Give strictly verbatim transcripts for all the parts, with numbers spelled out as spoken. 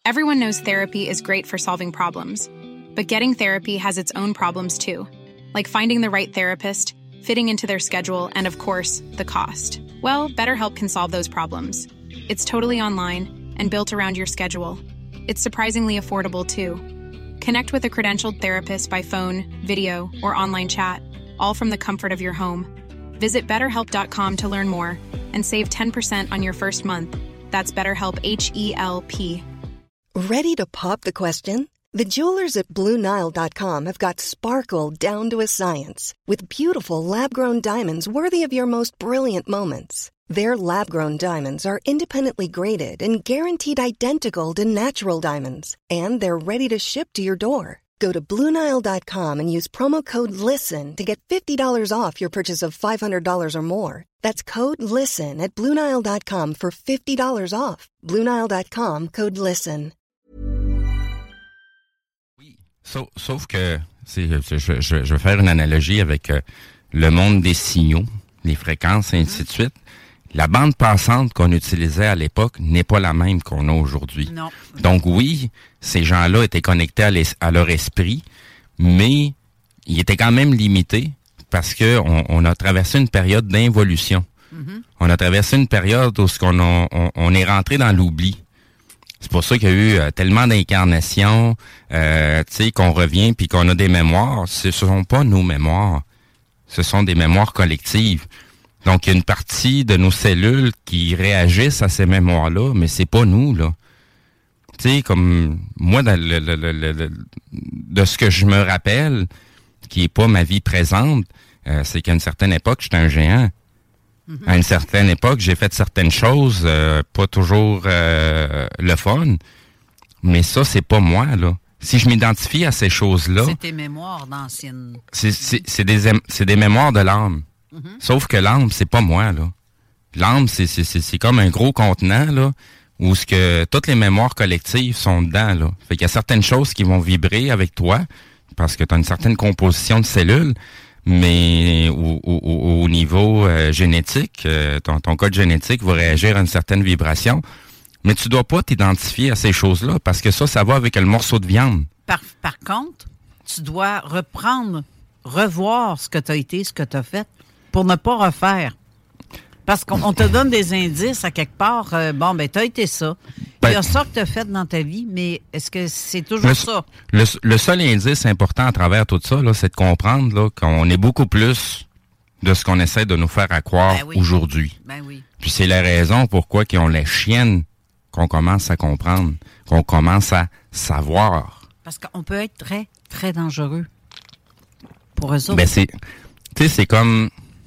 Everyone knows therapy is great for solving problems, but getting therapy has its own problems too, like finding the right therapist, fitting into their schedule, and of course, the cost. Well, BetterHelp can solve those problems. It's totally online and built around your schedule. It's surprisingly affordable too. Connect with a credentialed therapist by phone, video, or online chat, all from the comfort of your home. Visit better help dot com to learn more and save ten percent on your first month. That's BetterHelp, H E L P. Ready to pop the question? The jewelers at Blue Nile dot com have got sparkle down to a science with beautiful lab-grown diamonds worthy of your most brilliant moments. Their lab-grown diamonds are independently graded and guaranteed identical to natural diamonds, and they're ready to ship to your door. Go to Blue Nile dot com and use promo code LISTEN to get fifty dollars off your purchase of five hundred dollars or more. That's code LISTEN at Blue Nile dot com for fifty dollars off. Blue Nile dot com, code LISTEN. Oui, sauf, sauf que c'est, je, je, je vais faire une analogie avec euh, le monde des signaux, les fréquences et ainsi de suite. La bande passante qu'on utilisait à l'époque n'est pas la même qu'on a aujourd'hui. Non. Donc oui, ces gens-là étaient connectés à, les, à leur esprit, mais ils étaient quand même limités parce que on, on a traversé une période d'involution. Mm-hmm. On a traversé une période où ce qu'on a, on, on est rentré dans l'oubli. C'est pour ça qu'il y a eu euh, tellement d'incarnations, euh, tu sais, qu'on revient puis qu'on a des mémoires. Ce ne sont pas nos mémoires, ce sont des mémoires collectives. Donc, il y a une partie de nos cellules qui réagissent à ces mémoires-là, mais c'est pas nous, là. Tu sais, comme moi, dans le, le, le, le, de ce que je me rappelle, qui est pas ma vie présente, euh, c'est qu'à une certaine époque, j'étais un géant. Mm-hmm. À une certaine époque, j'ai fait certaines choses, euh, pas toujours euh, le fun, mais ça, c'est pas moi, là. Si je m'identifie à ces choses-là... C'est tes mémoires d'anciennes. C'est, c'est, c'est, des, c'est des mémoires de l'âme. Mm-hmm. Sauf que l'âme, c'est pas moi, là. L'âme, c'est, c'est, c'est, c'est comme un gros contenant, là, où ce que toutes les mémoires collectives sont dedans, là. Fait qu'il y a certaines choses qui vont vibrer avec toi, parce que tu as une certaine composition de cellules, mais au, au, au niveau euh, génétique, euh, ton, ton code génétique va réagir à une certaine vibration, mais tu dois pas t'identifier à ces choses-là, parce que ça, ça va avec le morceau de viande. Par, par contre, tu dois reprendre, revoir ce que tu as été, ce que tu as fait, pour ne pas refaire. Parce qu'on on te donne des indices à quelque part. Euh, bon, ben, t'as été ça. Ben, il y a ça que t'as fait dans ta vie, mais est-ce que c'est toujours le, ça? Le, le seul indice important à travers tout ça, là, c'est de comprendre là, qu'on est beaucoup plus de ce qu'on essaie de nous faire à croire ben oui. aujourd'hui. Ben oui. Puis c'est la raison pourquoi qu'ils ont les chiennes qu'on commence à comprendre, qu'on commence à savoir. Parce qu'on peut être très, très dangereux pour eux autres. Ben c'est, tu sais, c'est comme...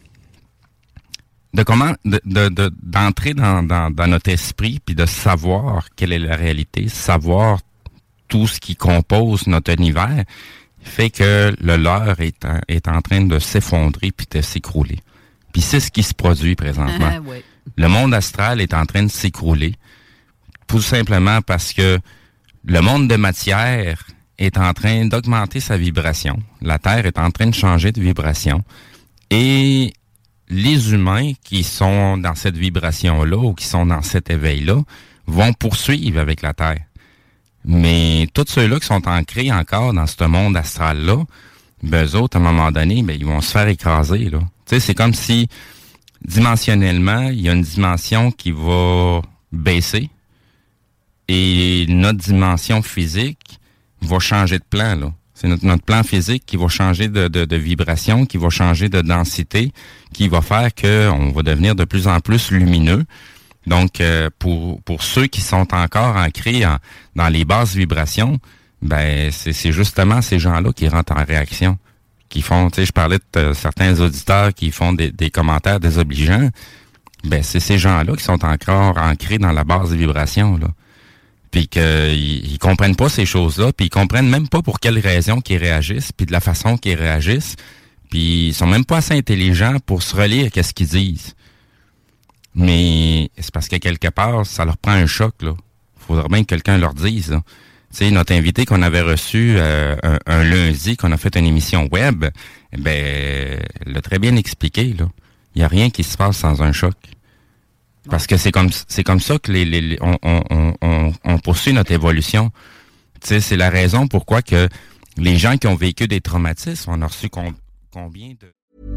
de comment de, de, de d'entrer dans, dans, dans notre esprit puis de savoir quelle est la réalité, savoir tout ce qui compose notre univers, fait que le leur est en, est en train de s'effondrer puis de s'écrouler. Puis c'est ce qui se produit présentement. Ah, oui. Le monde astral est en train de s'écrouler, tout simplement parce que le monde de matière est en train d'augmenter sa vibration. La Terre est en train de changer de vibration. Et les humains qui sont dans cette vibration-là ou qui sont dans cet éveil-là vont poursuivre avec la Terre. Mais tous ceux-là qui sont ancrés encore dans ce monde astral-là, ben eux autres, à un moment donné, ben ils vont se faire écraser, là. Tu sais, c'est comme si, dimensionnellement, il y a une dimension qui va baisser et notre dimension physique va changer de plan, là. C'est notre, notre plan physique qui va changer de, de, de vibration, qui va changer de densité, qui va faire qu'on va devenir de plus en plus lumineux. Donc, euh, pour pour ceux qui sont encore ancrés en, dans les basses vibrations, ben c'est, c'est justement ces gens-là qui rentrent en réaction, qui font, tu sais, je parlais de euh, certains auditeurs qui font des, des commentaires désobligeants. Ben c'est ces gens-là qui sont encore ancrés dans la basse vibration, là. Puis qu'ils ils comprennent pas ces choses-là, puis ils comprennent même pas pour quelles raisons qu'ils réagissent, puis de la façon qu'ils réagissent, puis ils sont même pas assez intelligents pour se relire qu'est-ce qu'ils disent. Mais c'est parce que quelque part, ça leur prend un choc, là. Faudrait bien que quelqu'un leur dise, là. Tu sais, notre invité qu'on avait reçu euh, un, un lundi, qu'on a fait une émission web, eh ben, l'a très bien expliqué, là. Il y a rien qui se passe sans un choc. Parce que c'est comme c'est comme ça que les, les, les on, on, on, on poursuit notre évolution. Tu sais, c'est la raison pourquoi que les gens qui ont vécu des traumatismes, on a reçu com- combien de...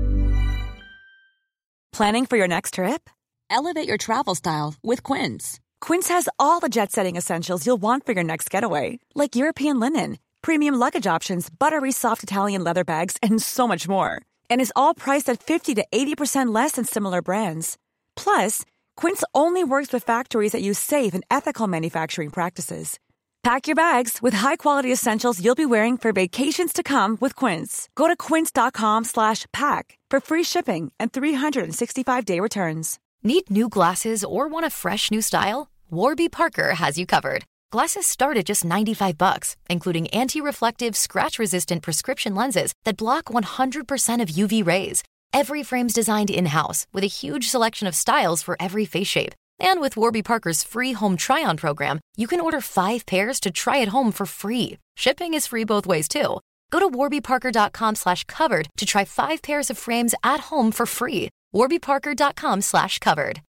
Planning for your next trip? Elevate your travel style with Quince. Quince has all the jet-setting essentials you'll want for your next getaway, like European linen, premium luggage options, buttery soft Italian leather bags, and so much more. And is all priced at fifty to eighty percent less than similar brands. Plus, Quince only works with factories that use safe and ethical manufacturing practices. Pack your bags with high-quality essentials you'll be wearing for vacations to come with Quince. Go to quince.com slash pack for free shipping and three sixty-five day returns. Need new glasses or want a fresh new style? Warby Parker has you covered. Glasses start at just ninety-five bucks, including anti-reflective, scratch-resistant prescription lenses that block one hundred percent of U V rays. Every frame's designed in-house with a huge selection of styles for every face shape. And with Warby Parker's free home try-on program, you can order five pairs to try at home for free. Shipping is free both ways, too. Go to warbyparker.com slash covered to try five pairs of frames at home for free. warbyparker.com slash covered.